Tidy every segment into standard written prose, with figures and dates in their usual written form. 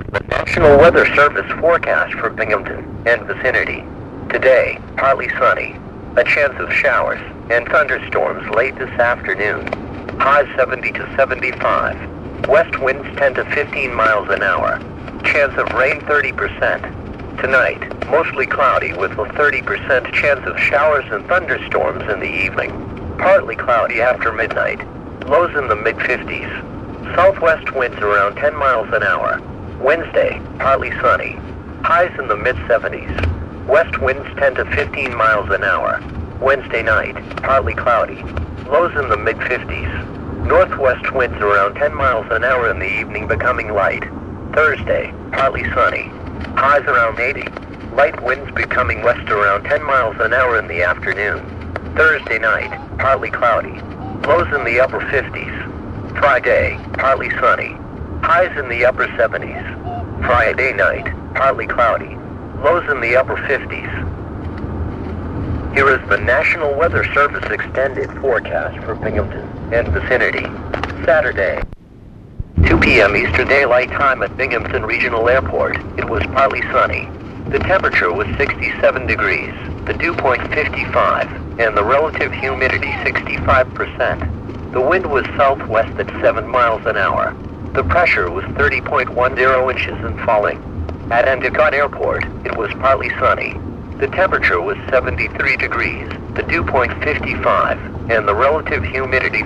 The National Weather Service forecast for Binghamton and vicinity. Today, partly sunny. A chance of showers and thunderstorms late this afternoon. Highs 70 to 75. West winds 10 to 15 miles an hour. Chance of rain 30%. Tonight, mostly cloudy with a 30% chance of showers and thunderstorms in the evening. Partly cloudy after midnight. Lows in the mid-50s. Southwest winds around 10 miles an hour. Wednesday, partly sunny. Highs in the mid-70s. West winds 10 to 15 miles an hour. Wednesday night, partly cloudy. Lows in the mid-50s. Northwest winds around 10 miles an hour in the evening, becoming light. Thursday, partly sunny. Highs around 80. Light winds becoming west around 10 miles an hour in the afternoon. Thursday night, partly cloudy. Lows in the upper 50s. Friday, partly sunny. Highs in the upper 70s. Friday night, partly cloudy. Lows in the upper 50s. Here is the National Weather Service extended forecast for Binghamton and vicinity. Saturday, 2 p.m. Eastern Daylight Time at Binghamton Regional Airport. It was partly sunny. The temperature was 67 degrees, the dew point 55, and the relative humidity 65%. The wind was southwest at 7 miles an hour. The pressure was 30.10 inches and falling. At Endicott Airport, it was partly sunny. The temperature was 73 degrees, the dew point 55, and the relative humidity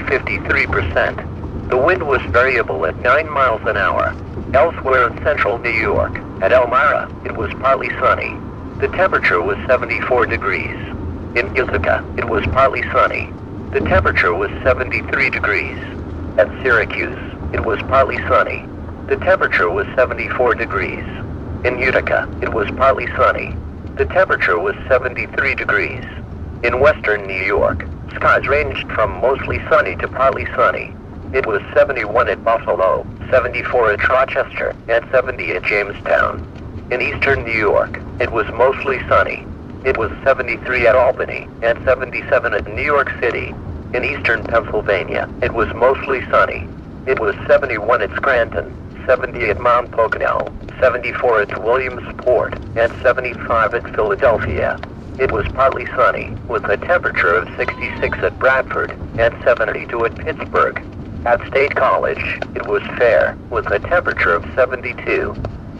53%. The wind was variable at 9 miles an hour. Elsewhere in central New York, at Elmira, it was partly sunny. The temperature was 74 degrees. In Ithaca, it was partly sunny. The temperature was 73 degrees. At Syracuse, it was partly sunny. The temperature was 74 degrees. In Utica, it was partly sunny. The temperature was 73 degrees. In western New York, skies ranged from mostly sunny to partly sunny. It was 71 at Buffalo, 74 at Rochester, and 70 at Jamestown. In eastern New York, it was mostly sunny. It was 73 at Albany, and 77 at New York City. In eastern Pennsylvania, it was mostly sunny. It was 71 at Scranton, 70 at Mount Pocono, 74 at Williamsport, and 75 at Philadelphia. It was partly sunny, with a temperature of 66 at Bradford, and 72 at Pittsburgh. At State College, it was fair, with a temperature of 72.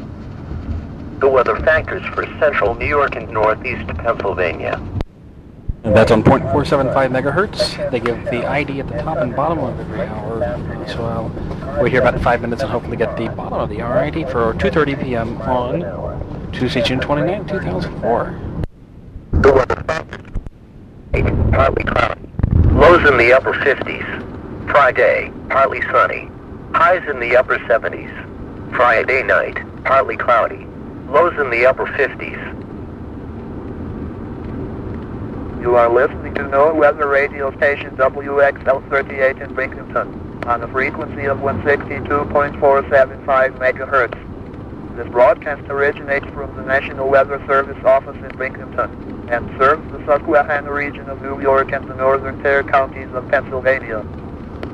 The weather factors for central New York and northeast Pennsylvania. That's on 0.475 megahertz. They give the ID at the top and bottom of every hour. So I'll wait here about 5 minutes and hopefully get the bottom of the hour ID for 2:30 p.m. on Tuesday, June 29, 2004. The weather factors. Partly cloudy. Lows in the upper 50s. Friday, partly sunny. Highs in the upper 70s. Friday night, partly cloudy. Lows in the upper 50s. You are listening to NOAA Weather Radio Station WXL38 in Binghamton on a frequency of 162.475 megahertz. This broadcast originates from the National Weather Service office in Binghamton and serves the Susquehanna region of New York and the northern 10 counties of Pennsylvania.